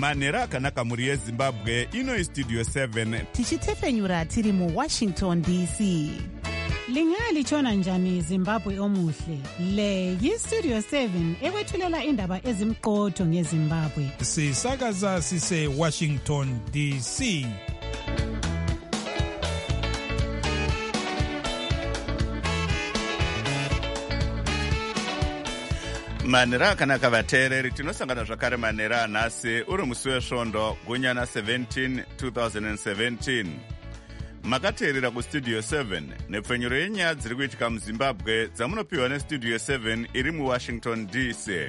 manhero akanaka mhuri yezimbabwe. Ino istudio 7 tichitefenyura tiri muWashington DC. Lingalitshona njani Zimbabwe omuhle? Le yiStudio 7 ekwethulela indaba ezimqotho ngeZimbabwe. Sisakaza sise Washington DC. manhero akanaka vateereri, tinosangana zvakare manhero anhasi uri musi wesvondo gunyana 17 2017. Makateerera kustudio 7 nepfenyuro yenyaya dziri kuitika muzimbabwe dzamunopiwa nestudio 7 iri muWashington DC.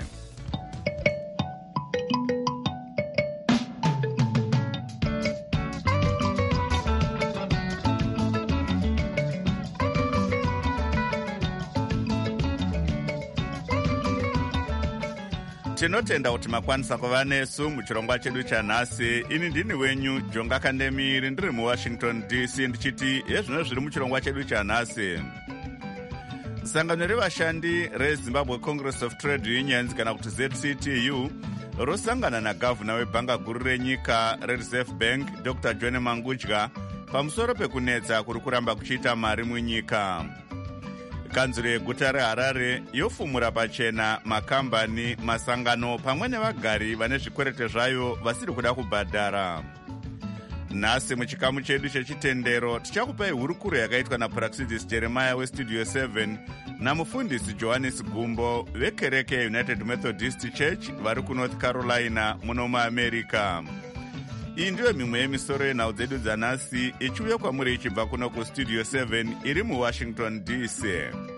Tinotenda kuti makwanisa kuva nesu muchirongwa chedu chanhasi. Ini ndini wenyu Jonga Kandemiri, ndiri muWashington DC, ndichiti yezvino zviri muchirongwa chedu chanhasi. Sangano revashandi reZimbabwe Congress of Trade Unions kana kuti ZCTU rosangana nagavhuna webhanga guru renyika reReserve Bank Dr. John Mangudya pamusoro pekunetsa kuri kuramba kuchiita mari munyika. Kanzuro yeguta reHarare yofumura pachena makambani, masangano pamwe nevagari vane zvikwerete zvayo vasiri kuda kubhadhara. Nhasi muchikamu chedu chechitendero tichakupai hurukuro yakaitwa naPraxidis Jeremiah weStudio 7 namufundisi Johannes Gumbo vekereke yeUnited Methodist Church vari kuNorth Carolina muno muAmerica. Iyi ndiyo mimwe yemisoro yenhau dzedu dzanhasi ichiuya kwamuri ichibva kuno kuStudio 7 iri muWashington DC.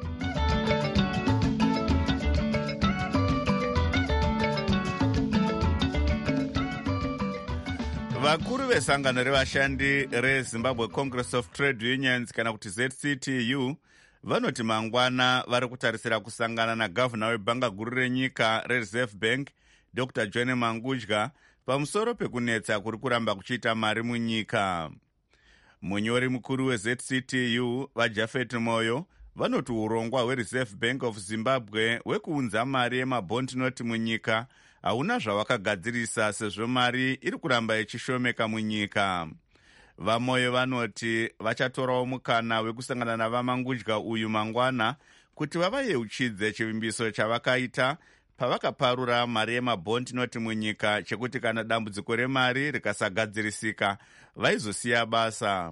Vakuru vesangano revashandi reZimbabwe Congress of Trade Unions kana kuti ZCTU vanoti mangwana vari kutarisira kusangana nagavhuna webhanga guru renyika reReserve Bank Dr. John Mangudya pamusoro pekunetsa kuri kuramba kuchiita mari munyika. Munyori mukuru weZCTU vaJafet Moyo vanoti urongwa hweReserve Bank of Zimbabwe hwekuunza mari yemabond note munyika hauna zvawakagadzirisa sezvo mari iri kuramba ichishomeka munyika. Vamoyo vanoti vachatorawo mukana wekusangana navamangudya uyu mangwana kuti vavayeuchidze chivimbiso chavakaita pavakaparura mari yemabond note munyika chekuti kana dambudziko remari rikasagadzirisika vaizosiya basa.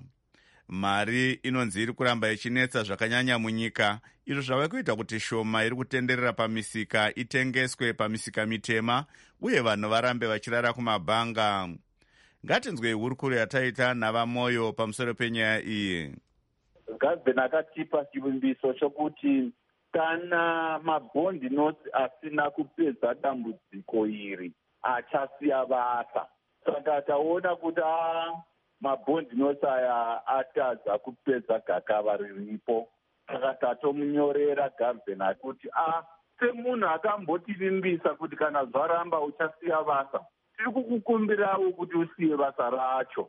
Mari inonzi iri kuramba ichinetsa zvakanyanya munyika, izvo zvava kuita kuti shoma iri kutenderera pamisika itengeswe pamisika mitema uye vanhu varambe vachirara kumabhanga. Ngatinzwei hurukuro yataita navamoyo pamusoro penyaya iyi. Gavheni akatipa chivimbiso chokuti kana mabhondi notes asina kupedza dambudziko iri achasiya basa. Saka taona kuti mabhondi notes aya atadza kupedza gakava riripo. Saka tatomunyorera gavheni kuti semunhu akambotivimbisa kuti kana zvaramba uchasiya basa, tiri kukukumbirawo kuti usiye basa racho.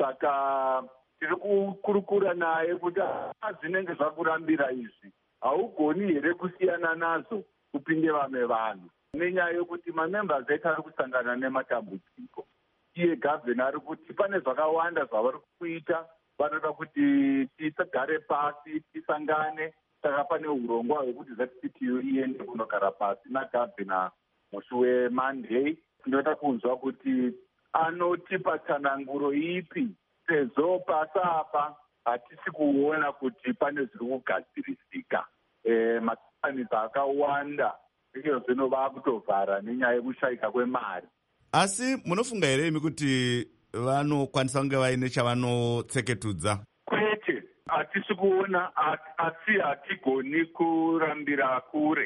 Saka tiri kukurukura naye kuti zvinenge zvakurambira izvi haugoni here kusiyana nazo kupinde vamwe vanhu, nenyaya yokuti mamembers etu ari kusangana nematambudziko. Iye gavheni ari kuti pane zvakawanda zvavari kuita, vanoda kuti tigare pasi tisangane. Saka pane urongwa hwekuti ZCTU iende kunogara pasi nagavhena musi weMonday. Tinoda kunzwa kuti anotipa tsananguro ipi, sezvo pasi apa hatisi kuona kuti pane zviri kugadzirisika. Makambani akawanda iyo zvino vakutovhara nenyaya yekushayika kwemari. Asi munofunga here imi kuti vanokwanisa kunge vaine chavanotseketudza? Kwete, hatisi kuona, asi hatigoni kurambira kure,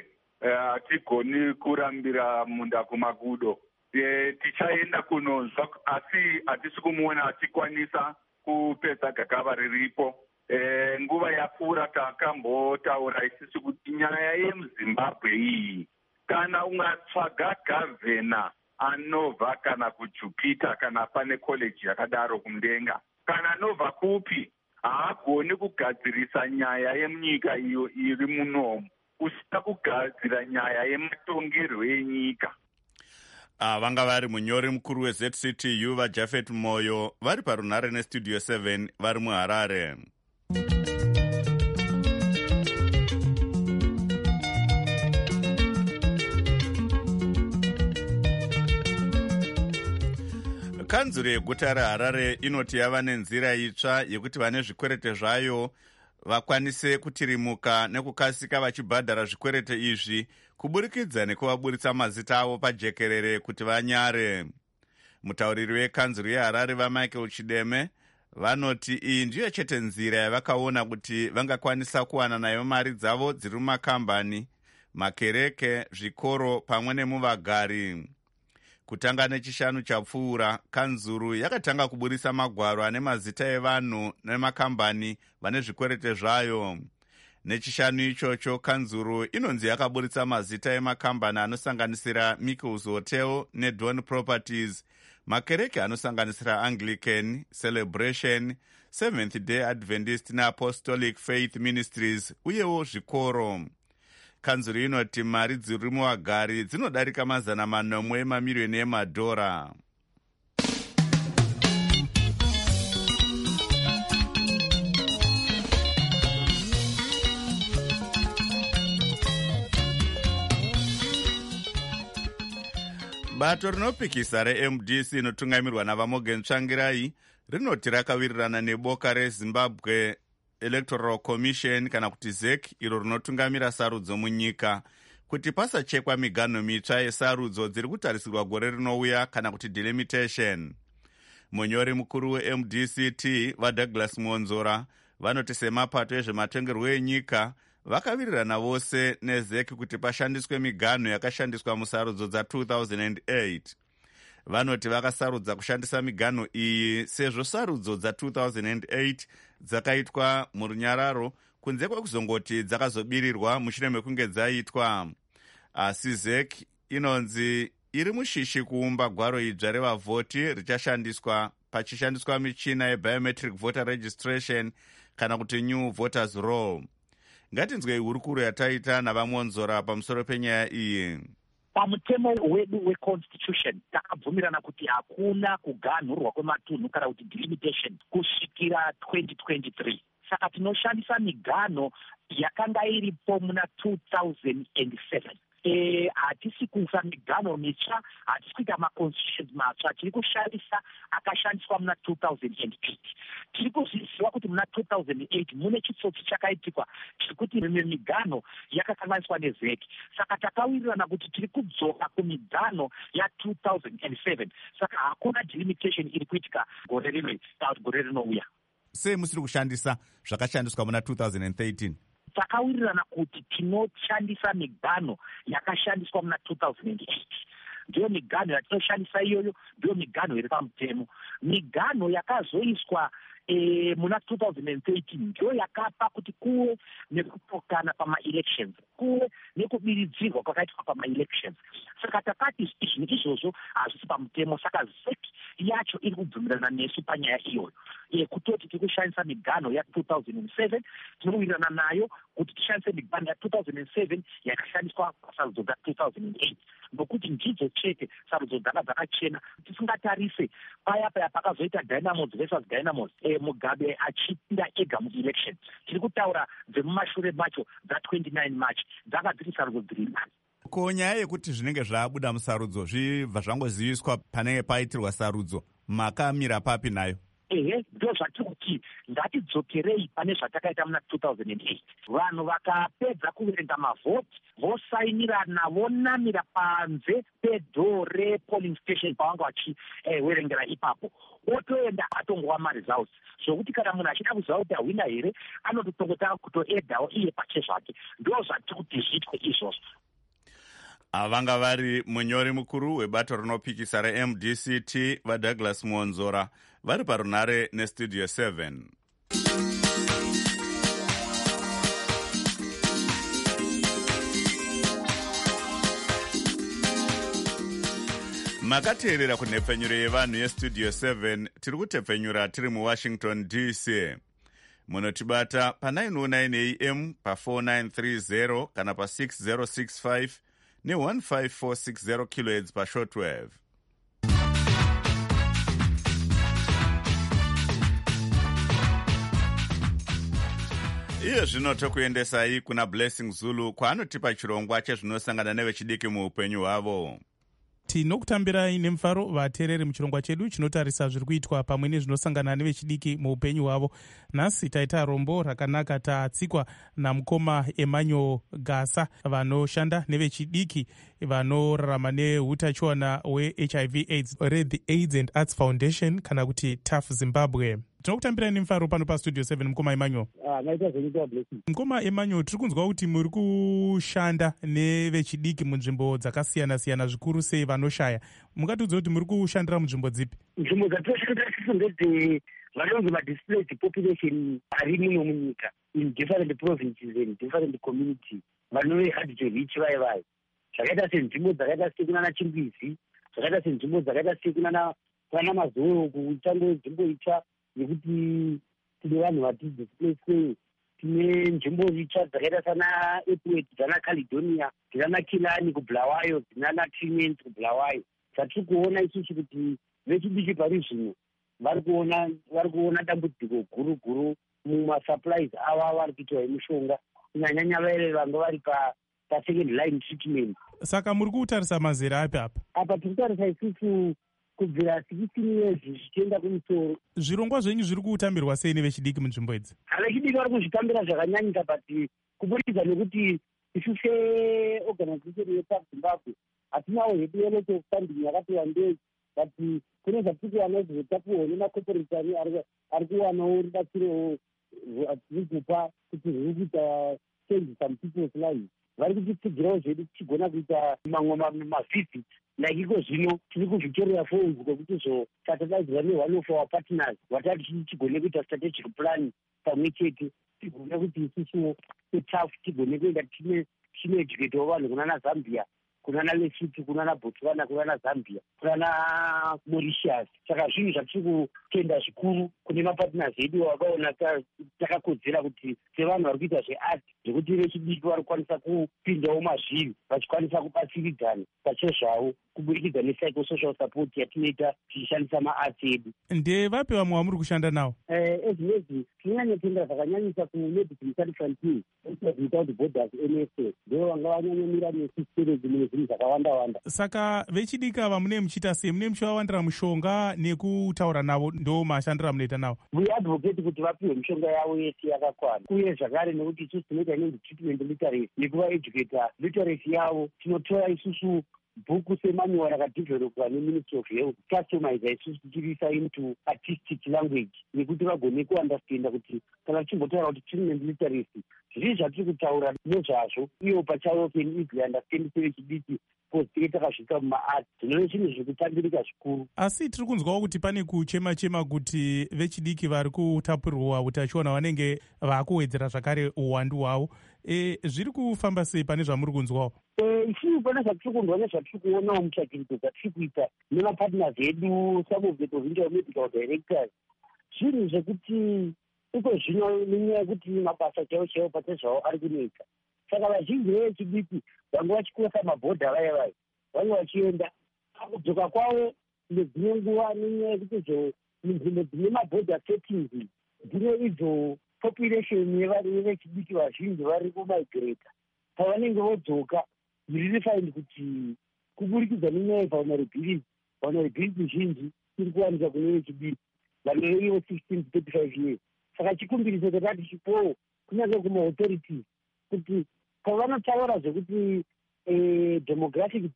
hatigoni kurambira munda kumagudo. Tichaenda kunonzwa, asi hatisi kumuona achikwanisa kupedza gakava riripo. Nguva yapfuura takambotaura isisi kuti nyaya yemuZimbabwe iyi, kana ungatsvaga gavhena anobva kana kuJupita kana pane koleji yakadaro kumudenga, kana anobva kupi, haagoni kugadzirisa nyaya yemunyika iyo iri munomu usina kugadzira nyaya yematongerwo enyika. vanga vari munyori mukuru wezctu vaJafet Moyo vari parunhare nestudio 7 vari muHarare. Kanzuro yeguta reHarare inoti yava nenzira itsva yekuti vane zvikwerete zvayo vakwanise kutirimuka nekukasika vachibhadhara zvikwerete izvi kuburikidza nekuvaburitsa mazita avo pajekerere kuti vanyare. Mutauriri wekanzuro yeHarare vaMichael Chideme vanoti iyi ndiyo chete nzira yavakaona kuti vangakwanisa kuwana nayo mari dzavo dziri mumakambani, makereke, zvikoro pamwe nemuvagari. Kutanga nechishanu chapfuura, kanzuru yakatanga kuburisa magwaro ane mazita evanhu nemakambani vane zvikwerete zvayo. Nechishanu ichocho, kanzuru inonzi yakaburitsa mazita emakambani anosanganisira Michael's Hotel neDawn Properties, makereke anosanganisira Anglican, Celebration, Seventh Day Adventist neApostolic Faith Ministries, uyewo zvikoro. Kanzuro inoti mari dziri muvagari dzinodarika $400 mamiliyoni emadhora. Bato rinopikisa reMDC inotungamirwa naVaMorgan Tsvangirai rinoti rakawirirana neboka reZimbabwe Electoral Commission kana kuti ZEC iro rinotungamira sarudzo munyika kuti pasachekwa miganho mitsva yesarudzo dziri kutarisirwa gore rinouya kana kuti delimitation. Munyori mukuru weMDCT vaDouglas Muonzora vanoti semapato ezvematongerwo enyika vakawirirana vose neZEC kuti pashandiswe miganho yakashandiswa musarudzo dza2008. Vanoti vakasarudza kushandisa miganho iyi sezvo sarudzo dza2008 dzakaitwa murunyararo kunze kwekuzongoti dzakazobirirwa mushure mekunge dzaitwa. Asi ZEC inonzi iri mushishi kuumba gwaro idzva revavhoti richashandiswa pachishandiswa michina yebiometric voter registration kana kuti new voters roll. Ngatinzwei hurukuro yataita navaMuonzora pamusoro penyaya iyi. Pamutemo wedu weconstitution takabvumirana kuti hakuna kuganhurwa kwematunhu kana kuti delimitation kusvikira 2023. Saka tinoshandisa miganho yakanga iripo muna 2007. Hatisi kuisa miganho mitsva, hatisi kuita maconstitutions matsva, tiri kushandisa akashandiswa muna 2008. Tiri kuzviziva kuti muna 2008 mune chitsotsi chakaitikwa chekuti mimwe miganho yakasanganiswa neZEC. Saka takawirirana kuti tiri kudzoka kumiganho ya2007. Saka hakuna delimitation iri kuitika gore rino kana kuti gore rinouya. Sei musiri kushandisa zvakashandiswa muna 2013? Takawirirana kuti tinoshandisa miganho yakashandiswa muna 2008. Ndiyo miganho yatinoshandisa iyoyo, ndiyo miganho iri pamutemo. Miganho yakazoiswa muna 2013 ndiyo yakapa kuti kuwe nekupokana pama-elections, kuwe nekubiridzirwa kwakaitwa pama-elections. Saka takati izvi izvozvo hazvisi pamutemo, saka ZEC yacho iri kubvumirana nesu panyaya iyoyo. Kutoti tiri kushandisa miganho ya2007, tinowirirana nayo kuti tishandise miganho ya2007 yakashandiswa pasarudzo dza2008. Nokuti ndidzo chete sarudzo dzanga dzakachena. Tisingatarise paya pakazoita Dynamos versus Dynamos, Mugabe achipinda ega mu-election. Tiri kutaura dzemumashure macho dza29 March dzanga dziri sarudzo dziri nani. Ko nyaya yekuti zvinenge zvabuda musarudzo zvibva zvangoziviswa panenge paitirwa sarudzo, makamira papi nayo? Ndo zvatiri kuti ngatidzokerei pane zvatakaita muna 2008. Vanhu vakapedza kuverenga mavhoti, vosainirana, vonamira panze pedho repolling station pavanga vachiverengera ipapo, otoenda atongowa maresults. Zvokuti kana munhu achida kuziva kuti ahwina here, anototongotanga kutoedhawo iye pache zvake. Ndo zvatiri kuti zviitwe izvozvo. Vanga vari munyori mukuru webato rinopikisa reMDCT vaDouglas Muonzora vari parunhare nestudio 7. Makateerera kunhepfenyuro yevanhu yestudio 7. Tiri kutepfenyura tiri muWashington DC. Munotibata pa 909 AM pa 4930 kana pa 6065 ne15460 kilohertz pashortwave. Iye zvino tokuendesai kuna Blessing Zulu kwaanotipa chirongwa chezvinosangana nevechidiki muupenyu hwavo. Tinokutambirai nemufaro vateereri muchirongwa chedu chinotarisa zviri kuitwa pamwe nezvinosangana nevechidiki muupenyu hwavo. Nhasi taita rombo rakanaka, tatsikwa namukoma Emmanuel Gasa vanoshanda nevechidiki vanorarama neutachiona hweHIV AIDS reThe AIDS and Arts Foundation kana kuti TAF Zimbabwe. Tinokutambirai nemufaro pano pastudio 7 mukoma Emmanuel. Mukoma Emmanuel, tiri kunzwa kuti muri kushanda nevechidiki munzvimbo dzakasiyana-siyana, zvikuru sei vanoshaya. Mungatiudza kuti muri kushandira munzvimbo dzipi? Nzvimbo dzatinoshandira tisu ndedze vanonzi madisplaced population ari muno munyika in different provinces and different communities, vanove hard to reach vai zvakaita senzvimbo dzakaita sekunana Chimbidzi, zvakaita senzvimbo dzakaita sekunana Mazoro, kutango nzvimbo itsva yekuti tine vanhu vati displaced. Tine nzvimbo itsva dzakaita sana Epwet, dzana Caledonia, dzinana Kilani kuBulawayo, dzinana Trinent kuBulawayo. Zatiri kuona isusu kuti vechidiki pari zvino vari kuona dambudziko guru mumasupplies ava vari kuitwa emushonga, kunyanyanya vere vanga vari pa-second line treatment. Saka muri kutarisa mazera api apa? Apa tiri kutarisa isusu kubvira 16 years zvichienda kumusoro. Zvirongwa zvenyu zviri kutambirwa sei nevechidiki munzvimbo idzi? Vechidiki vari kuzvitambira zvakanyanyika, but kuburikidza nekuti isu seorganization yeTAF Zimbabwe hatinawo hedu yelocal funding yakati wandei, but kune zvatiri kuwana zvotapuwa nemacorporate ari kuwanawo rubatsiro rwatiri kupa kuti rwuri kuita change some people's lives. Vari kutitsigirawo zvedu tichigona kuita mamwe mavisit like iko zvino tiri kuVictoria Falls kwekuti tatadaidzwa ne1 of our partners watati tigone kuita strategic plan pamwe chete, tigone kuti isusu seTAF tigone kuenda tinoeducatewo vanhu kunana Zambia, kunana Lesotho, kunana Botswana, kunana Zambia, kunana Mauritius. Saka zvinhu zvatiri kutenda zvikuru kune mapartners edu vakaona takakodzera kuti sevanhu vari kuita zveart zvekuti vechidiki vari kukwanisa kupindawo mazviri vachikwanisa kubatsiridzana pachezvavo kuburikidza nepsychosocial support yatinoita tichishandisa maarts edu. Ndevapi vamwe vamuri kushanda navo? Ezvinezvi tinonyanyotenda zvakanyanyisa kuMedicine Sans Frontiers, Without Borders, NSF, ndo vanga vanyanyomira nesisiteredzi nezvinhu zvakawanda. Saka vechidiki ava mune muchiita sei? Mune muchivawandira mushonga nekutaura navo, ndo mashandira munoita navo? We advocate kuti vapiwe mishonga yavo yese yakakwana, uye zvakare nekuti isusu tinoita inonzi treatment literacy, nekuvaeducata literacy yavo. Tinotora isusu bhuku semanual rakadhivhelopwa neMinistry of Health, customize isusu tichirisa into artistic language nekuti vagone kuandastenda kuti kana tichimbotaura kuti treatment literacy zviri zvatiri kutaura nezvazvo ivo pachavo can easily understand sevechidiki kozi takazvika mumaarts, zvinove chinhu zvekutambirika zvikuru. Asi tiri kunzwawo kuti pane kuchema-chema kuti vechidiki vari kutapurirwa utachiona vanenge vakuwedzera zvakare uwandu hwavo. Zviri kufamba sei pane zvamuri kunzwawo? Isu pane zvatiri kunzwa nezvatiri kuonawo mutsvakirudzo dzatiri kuita nemapartners edu, some of the provincial medical directors, zvinhu zvekuti iko zvino nenyaya yekuti mabasa chaiwo pachezvavo ari kunetsa. Saka vazhinji vechidiki vanga vachikosa mabhodha vaya vange vachienda kudzoka kwavo nedzimwe nguva nenyaya yekuti munzvimbo dzine mabhodha settings dzine idzo population yevechidiki vazhinji vari kumigrata. Pavanenge vodzoka riri find kuti kuburikidza nenyaya yevulnerability zhinji iri kuwanika kune vechidiki vanenge ivo 16 to 35 years. Saka chikumbiriso chatati chipowo kunyange kumaauthorities kuti pavanotaura zvekuti demographic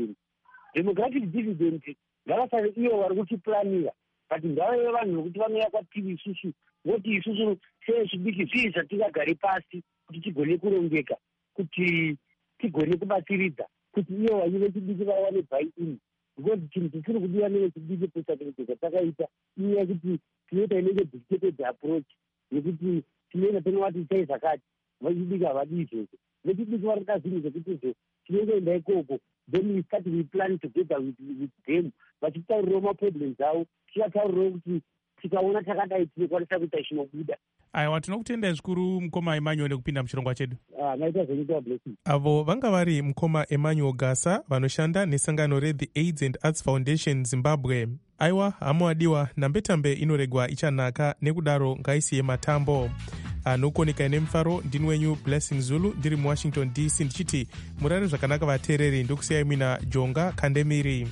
dividend ngavasave ivo vari kutiplanira, but ngavave vanhu vekuti vanouya kwatiri isusu voti isusu sevechidiki zvii zvatingagare pasi kuti tigone kurongeka, kuti tigone kubatsiridza kuti ivo vanyu vechidiki vawane buy-in, because chinhu chisiri kudiwa nevechidiki kusakurudzwa takaita inyaya yekuti tinoita inenge dictated approach yekuti tinoenda tonovati itai zvakati, vechidiki havadi izvozvo. Vechidiki vari kuda zvinhu zvekuti tinongoenda ikoko, then we start we plan together with them, vachitaurirawo maproblems avo, tichataurirawo kuti tikaona takadai tinokwanisa kuita chinobuda. aiwa tinokutendai zvikuru mukoma Emmanuel nekupinda muchirongwa chedu. Naita zvenyika blessing. Avo vanga vari mukoma Emmanuel Gasa vanoshanda nesangano reThe AIDS and Arts Foundation Zimbabwe. Aiwa hamuadiwa, nambetambe inoregwa ichanaka, nekudaro ngaisiye matambo. Anokoneka nemufaro, ndini wenyu Blessing Zulu, ndiri muWashington DC, ndichiti murare zvakanaka vateereri, ndokusiyai mina Jonga Kandemiri.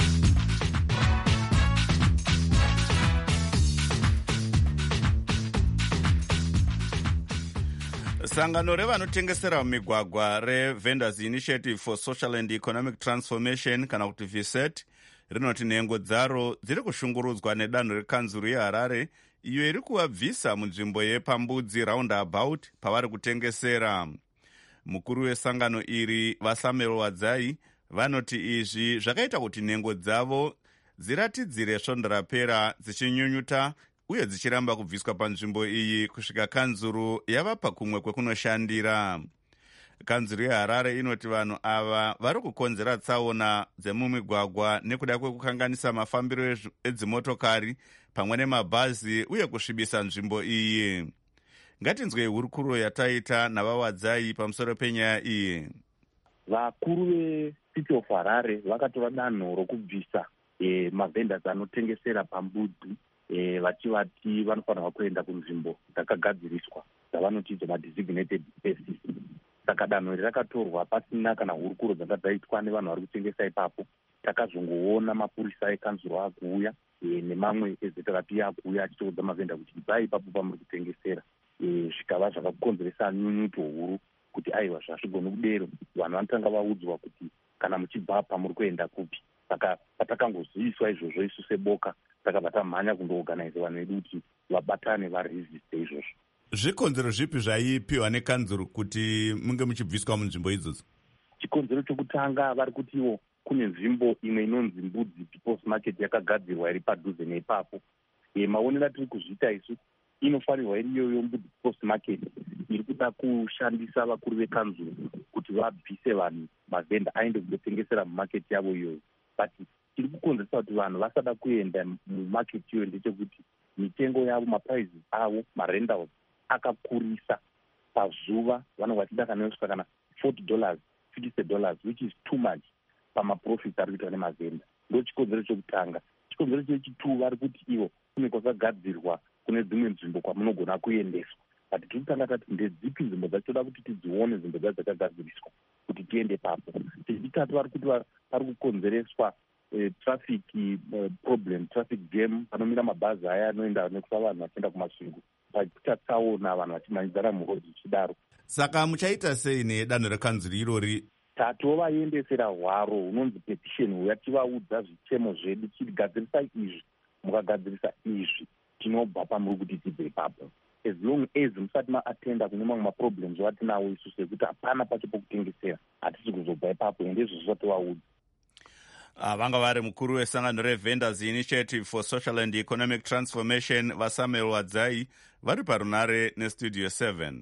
Sangano revanotengesera mumigwagwa reVendors Initiative for Social and Economic Transformation kana kuti VSET rinoti nhengo dzaro dziri kushungurudzwa nedanho rekanzuru yeHarare iyo iri kuvabvisa munzvimbo yepambudzi roundabout pavari kutengesera. Mukuru wesangano iri vaSamuel Wadzai vanoti izvi zvakaita kuti nhengo dzavo dziratidzire svondo rapera dzichinyunyuta uye dzichiramba kubviswa panzvimbo iyi kusvika kanzuru yavapa kumwe kwekunoshandira. Kanzuru yeHarare inoti vanhu ava vari kukonzera tsaona dzemumigwagwa nekuda kwekukanganisa mafambiro edzimotokari pamwe nemabhazi uye kusvibisa nzvimbo iyi. Ngatinzwei hurukuro yataita navaWadzai pamusoro penyaya iyi. Vakuru veCity of Harare vakatora danho rokubvisa mavendors anotengesera pambudzi vachivati vanofanirwa kuenda kunzvimbo dzakagadziriswa dzavanoti dzemadesignated spaces. Saka danho iri rakatorwa pasina kana hurukuro dzanga dzaitwa nevanhu vari kutengesa ipapo. Takazongoona mapurisa ekanzuro akuuya nemamwe eziterapi akuuya achitoudza mavenda kuti ibvai ipapo pamuri kutengesera. Zvikava zvakakonzeresa nyunyuto huru kuti aiwa zvasvigoni kudero vanhu vanotanga vaudzwa kuti kana muchibva pamuri kuenda kupi. Saka patakangoziviswa izvozvo isu seboka takabva tamhanya kundoorganize vanhu vedu kuti vabatane varesiste izvozvo. Zvikonzero zvipi zvaipiwa nekanzuru kuti munge muchibviswa munzvimbo idzodzo? Chikonzero chokutanga vari kutiwo kune nzvimbo imwe inonzi Mbudzi People's Market yakagadzirwa iri padhuze neipapo. Maonero atiri kuzviita isu inofanirwa iri iyoyo Mbudzi People's Market iri kuda kushandisa vakuru vekanzuru kuti vabvise vanhu mavhenda aende kundotengesera mumaketi yavo iyoyo. But tiri kukonzeresa kuti vanhu vasada kuenda mumaketi iyoyo ndechekuti mitengo yavo, maprizes avo, marentals akakurisa pazuva. Vanenge vachida kana yosvika kana $40, $50, which is too much pamaprofits ari kuitwa nemavhenda. Ndo chikonzero chokutanga. Chikonzero chechitu vari kuti ivo kune kwakagadzirwa kune dzimwe nzvimbo kwamunogona kuendeswa. But tiri kutanga tati ndedzipi nzvimbo dzatinoda kuti tidzione nzvimbo dzacho dzakagadziriswa kuti tiende papo. Chechitatu vari kuti vari kukonzereswa traffic problem, traffic jam, panomira mabhazi aya anoenda nekufa vanhu vachienda kumasvingo. Pakuita tsaona vanhu vachimhanyidzana murodhi zvichidaro. Saka muchaita sei nedanho rekanzuru irori? Tatovaendesera hwaro hunonzi petition yativaudza zvichemo zvedu chigadzirisa izvi, mukagadzirisa izvi tinobva pamuri kuti tibve ipapo. As long as musati maatenda kune mamwe maproblems vatinawo isu sekuti hapana pacho pokutengesera, hatisi kuzobva ipapo, ende izvo zvativaudza. Vanga vari mukuru wesangano reVendors Initiative for Social and Economic Transformation vaSamuel Wadzai vari parunare neStudio 7.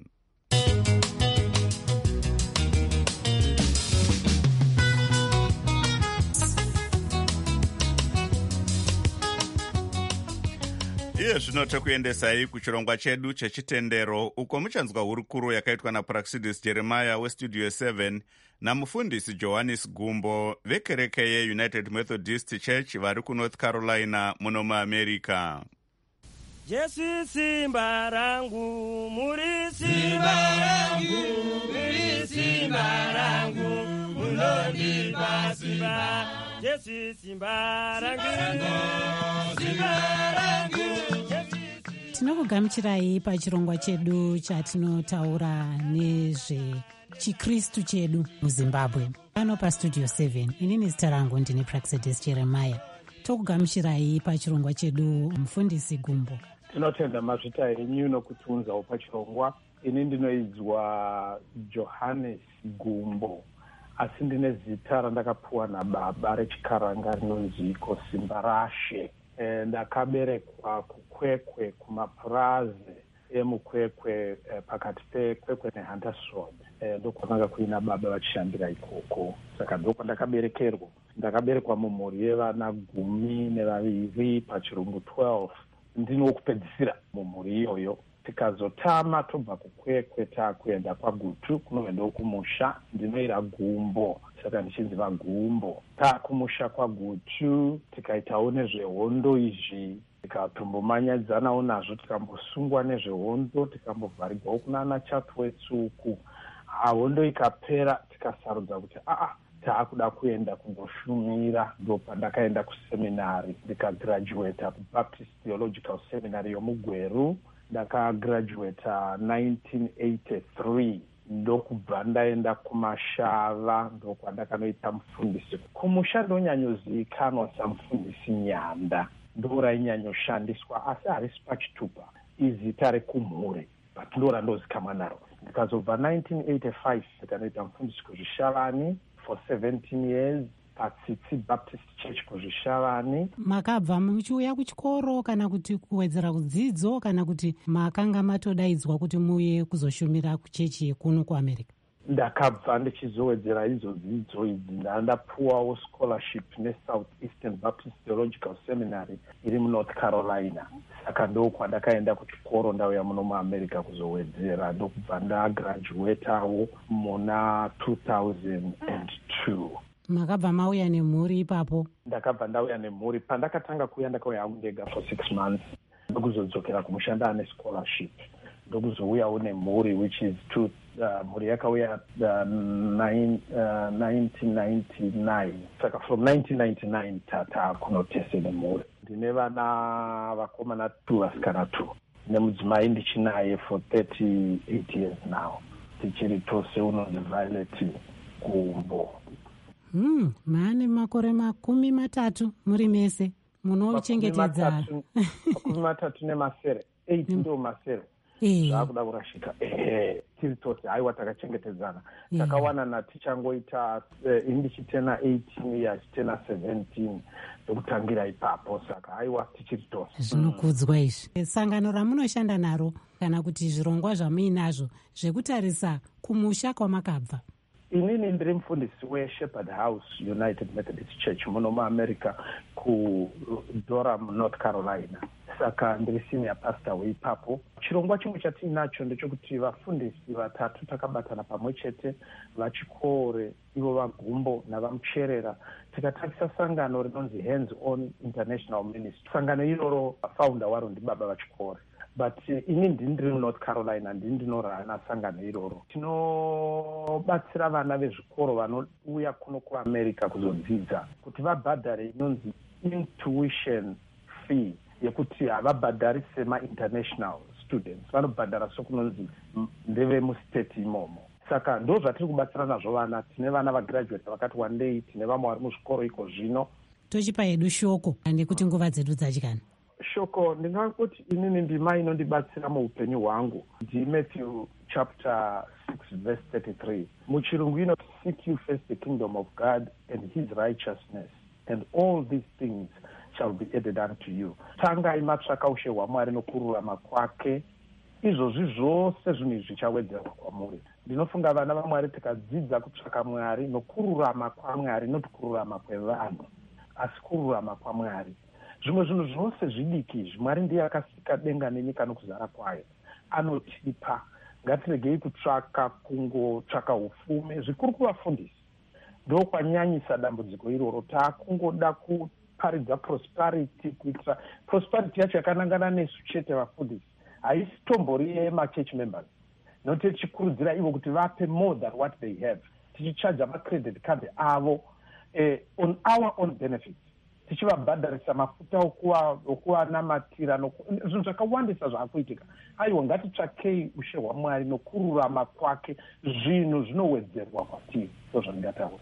Iye zvino tekuendesai kuchirongwa chedu chechitendero uko muchanzwa hurukuro yakaitwa naPraxidis Jeremiah weStudio 7 namufundisi Johannes Gumbo vekereke yeUnited Methodist Church vari kuNorth Carolina muno muAmerica. Jesu simba rangu, muri simba rangu, muri simba rangu, munondipa simba. Jesu simba rangu, simba rangu. Tinokugamuchirai pachirongwa chedu chatinotaura nezvechikristu chedu muZimbabwe. Pano paStudio 7, inini zita rangu ndini Praxidis Jeremiah. Tokugamuchirai pachirongwa chedu mufundisi Gumbo. Tinotenda mazvita enyu nokutunzawo pachirongwa. Ini ndinoidzwa Johannes Gumbo, asi ndine zita randakapuwa nababa rechikaranga rinonzi Kosimba Rashe. Ndakaberekwa kuKwekwe kumapurazi emuKwekwe pakati peKwekwe neHuntersroad. Ndokwakanga kuina baba vachishandira ikoko. Saka ndokwandakaberekerwa. Ndakaberekwa mumhuri yevana 12 pachirungu 12. Ndinokupedzisira mumhuri iyoyo tikazotama tobva kukwekwe takuenda kwagutu kunoendawo kumusha. Ndinoira Gumbo, saka ndichinziva Gumbo. Takumusha kwagutu tikaitawo nezvehondo izvi, tikatombomanyadzanawo nazvo, tikambosungwa nezvehondo, tikambovharigwawo kunana Chatwetsuku. Hondo ikapera tikasarudza kuti taakuda kuenda kundoshumira. Ndopandakaenda kuseminari ndikagraduata kuBaptist Theological Seminary yomuGweru. Ndakagraduata 1983. Ndokubva ndaenda kuMashava, ndokwandakanoita mufundisi. Kumusha ndonyanyozivikanwa samufundisi Nyanda, ndorainyanyo-shandiswa, asi harisi pachitupa, izita rekumhuri, but ndorandozikamwa naro. Ndikazobva 1985 ndikanoita mufundisi kuzvishavani for 17 years paTsitsi Baptist Church kuzvishavani. Makabva muchiuya kuchikoro kana kuti kuwedzera kudzidzo, kana kuti makanga matodaidzwa kuti muye kuzoshumira kuchechi kuno kuAmerica? Ndakabva ndichizowedzera idzo dzidzo idzi. Ndandapuwawo scholarship neSouth Eastern Baptist Theological Seminary iri muNorth Carolina. Saka ndokwandakaenda kuchikoro ndauya muno muAmerica kuzowedzera. Ndokubva ndagraduatawo muna 2002. Makabva mauya nemhuri ipapo? Ndakabva ndauya nemhuri. Pandakatanga kuuya ndakauya ndega for 6 months. Ndokuzodzokera kumushanda ane scholarship. Ndokuzouyawo nemhuri which is mhuri yakauya 1999. Saka from 1999 tatakunotese nemhuri. Ndine vana vakomana 2 vasikana 2. Nemudzimai ndichinaye for 38 years now. Tichiri tose unonzi Violet Gumbo. Mane makore 30 muri mese munochengetedza. 30 nemasere 8 ndo masere. Zvakuda kurashika. Tiri tose haiwa takachengetedzana. Takawanana tichangoita indichitena 18 yachitena 17 ndokutangira ipapo. Saka haiwa tichiri tose. Zvinokudzwa izvi. Sangano ramunoshanda naro kana kuti zvirongwa zvamuinazvo zvekutarisa kumusha kwamakabva? Inini ndiri mufundisi weShepherd House United Methodist Church muno muAmerica kuDurham, North Carolina. Saka ndiri senior pastor weipapo. Chirongwa chimwe chatinacho ndechekuti vafundisi 3 takabatana pamwe chete, vachikore ivo vaGumbo navamucherera, tikatarisa sangano rinonzi Hands On International Ministry. Sangano iroro founder waro ndibaba vachikore. But ini ndiri muNorth Carolina, ndinorana sangano iroro. Tinobatsira vana vezvikoro vanouya kuno kuAmerica kuzodzidza kuti vabhadhare inonzi intuition fee yekuti havabhadhari sema-international students, vanobhadhara sokunonzi ndevemustate imomo. Saka ndo zvatiri kubatsira nazvo vana. Tine vana vagraduate vakati wandei, tine vamwe vari muzvikoro iko zvino. Tochipa hedu shoko nekuti nguva dzedu dzadyana. Shoko ndingakuti inini ndima inondibatsira muupenyu hwangu ndiMatthew chapter 6 verse 33. Muchirungu inoti, seek you first the kingdom of God and his righteousness, and all these things shall be added unto you. Tangai matsvaka ushe hwaMwari nokururama kwake, izvozvi zvose zvinhu zvichawedzerwa kwamuri. Ndinofunga vana vaMwari tikadzidza kutsvaka Mwari nokururama kwaMwari, noti kururama kwevanhu, asi kururama kwaMwari. Zvimwe zvinhu zvose zvidiki Mwari ndiye akasika denga nenyika nokuzara kwayo, anotipa. Ngatiregei kutsvaka kungotsvaka ufume, zvikuru kuvafundisi. Ndo kwanyanyisa dambudziko iroro. Takungoda kuparidza prosperity, kuitira prosperity yacho yakanangana nesu chete vafundisi, haisi tombori yemachurch members. Nokuti tichikurudzira ivo kuti vape more than what they have, tichichaja macredit card avo on our own benefits, tichivabhadharisa mafuta okuwanamatira, zvinhu zvakawandisa zvaakuitika. Aiwa, ngatitsvakei ushe hwaMwari nokururama kwake, zvinhu zvinowedzerwa kwatiri. Ndozvandingataura.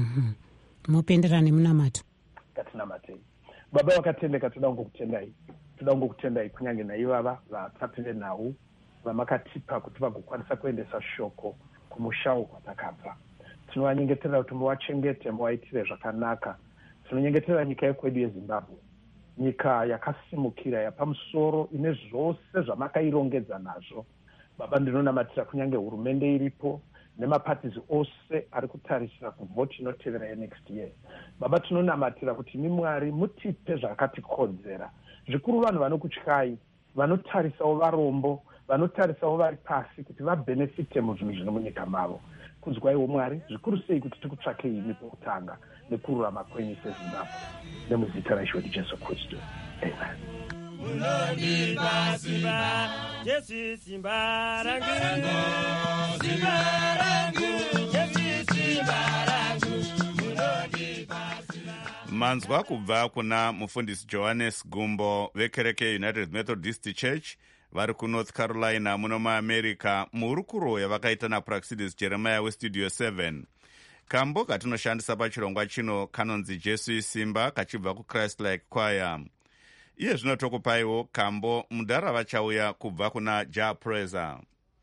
Mupenderane munamato. Ngatinamatei. Baba vakatendeka, toda kungokutendai. Toda kungokutendai kunyange naivava vatapinde nhau vamakatipa kuti vagokwanisa kuendesa shoko kumushawo kwatakabva. Tinovanyengeterera kuti muvachengete, muvaitire zvakanaka. Tinonyengeterera nyika yekwedu yeZimbabwe, nyika yakasimukira yapamusoro, ine zvose zvamakairongedza nazvo. Baba, ndinonamatira kunyange hurumende iripo nemapatizi ose ari kutarisira kuvhoti inotevera yenext year. Baba, tinonamatira kuti imi Mwari mutipe zvakatikodzera. Zvikuru vanhu vanokutyai, vanotarisawo varombo, vanotarisawo vari pasi kuti vabhenefite muzvinhu zvino munyika mavo. Kunzwaiwo Mwari, zvikuru sei kuti tikutsvakei imi pokutanga nekururama kwenyu seZimbabwe. Nemuzita raIshe wedu Jesu Kristu. Amen. Unondipa simba, Jesu simba rangu, simba rangu, Jesu simba rangu, unondipa simba. Manzwa kubva kuna mufundisi Johannes Gumbo vekereke United Methodist Church vari kuNorth Carolina muno muAmerica muhurukuro yavakaita naPraxidis Jeremiah weStudio 7. Kambo katinoshandisa pachirongwa chino kanonzi Jesu Simba kachibva kuChrist Like Choir. Iye zvino tokupaiwo kambo mudhara vachauya kubva kuna Jah Praiser.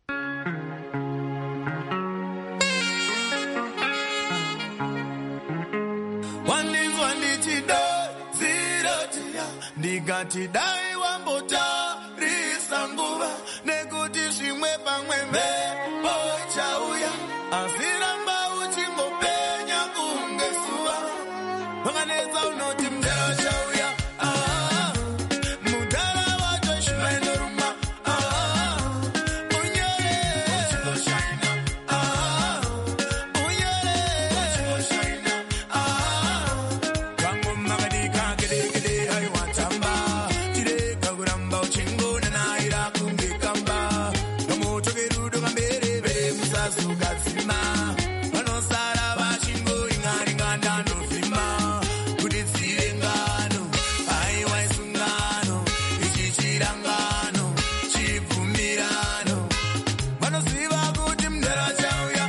Wandizwa ndichidozirotiya ndikatidai wambotarisa nguva nekuti zvimwe pamwe mhepo chauya asi ramba uchingopenya kunge zuva wanganetsa unoti mudhara chauya mudhara wacho shimaindoruma unyere uchingoshaina unyere uchingoshaina kangu makadika kedekede haiwatamba chireka kuramba uchingona naira kungekamba nomoto kerudo kambere bere musazogadzima vanosara vachingoringaringanda ndovhima kuti dzive ngano aiwa isungano ichi chirangano chibvumirano vanoziva kuti mudhara chauya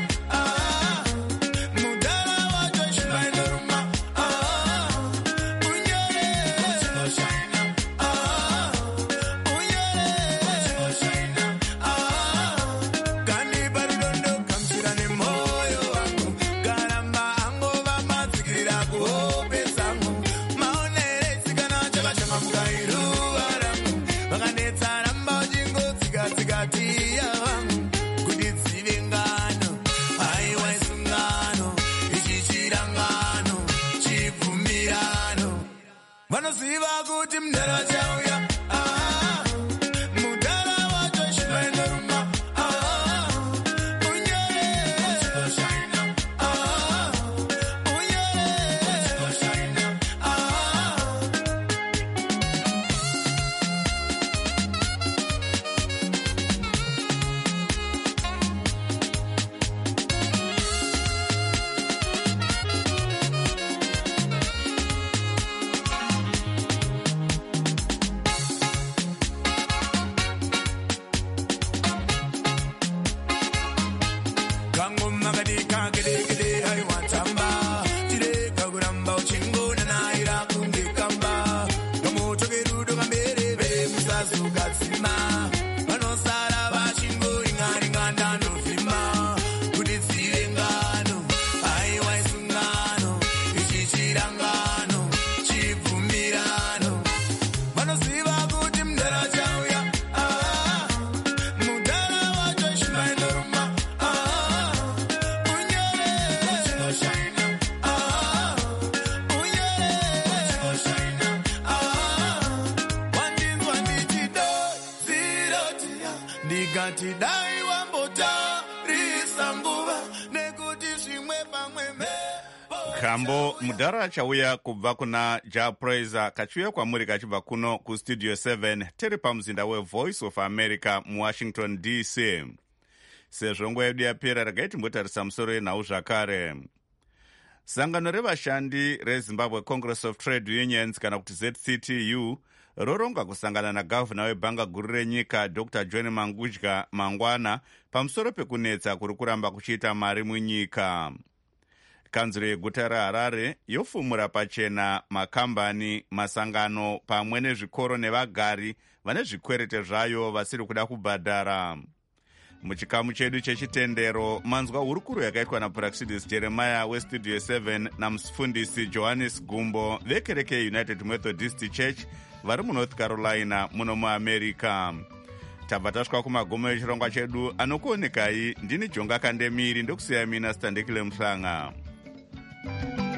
mudhara wacho shimaindoruma unyere uchingoshaina unyere uchingoshaina kandipa rudondo kamshira nemwoyo wangu karamba angova madzikira kuhope dzangu maonere tsikana chakachama mukairuva rangu vakanetsa ramba uchingodzikadzikatiya vangu kuti dzive ngano aiwa isungano ichi chirangano chibvumirano vanoziva kuti mudhara chauya mudhara wacho shimaindoruma unyere uchingoshaina unyere uchingoshaina kangu makadika kedekede haiwatamba chireka kuramba uchingona naira kungekamba nomoto kerudo kambere bere musazogadzima vanosara vachingoringaringanda ndovhima kuti dzive ngano aiwa isungano ichi chirangano chibvumirano vanoziva kuti mudhara chauya mudhara wacho shimaindoruma unyere uchingoshaina unyere uchingoshaina wandinzwa ndichidozirotiya ndikati dai wambotarisa nguva nekuti zvimwe pamwe mhepo Kambo mudhara chauya kubva kuna Jah Praiser kachiuya kwamuri kachibva kuno kuStudio 7 tiri pamuzinda weVoice of America muWashington DC. Sezvo nguva yedu yapera regai timbotarisa musoro yenhau zvakare. Sangano revashandi reZimbabwe Congress of Trade Unions kana kuti ZCTU roronga kusangana nagavhuna webhanga guru renyika Dr. John Mangudya mangwana pamusoro pekunetsa kuri kuramba kuchiita mari munyika. Kanzuro yeguta reHarare yofumura pachena makambani, masangano pamwe nezvikoro nevagari vane zvikwerete zvayo vasiri kuda kubhadhara. Muchikamu chedu chechitendero manzwa hurukuro yakaitwa naPraxidis Jeremiah weStudio 7 namufundisi Johannes Gumbo vekereke United Methodist Church vari muNorth Carolina muno muAmerica. Tabva tasvika kumagomo echirongwa chedu anokuonekai ndini Jonga Kandemiri ndokusiyamina Standekile Mhlanga.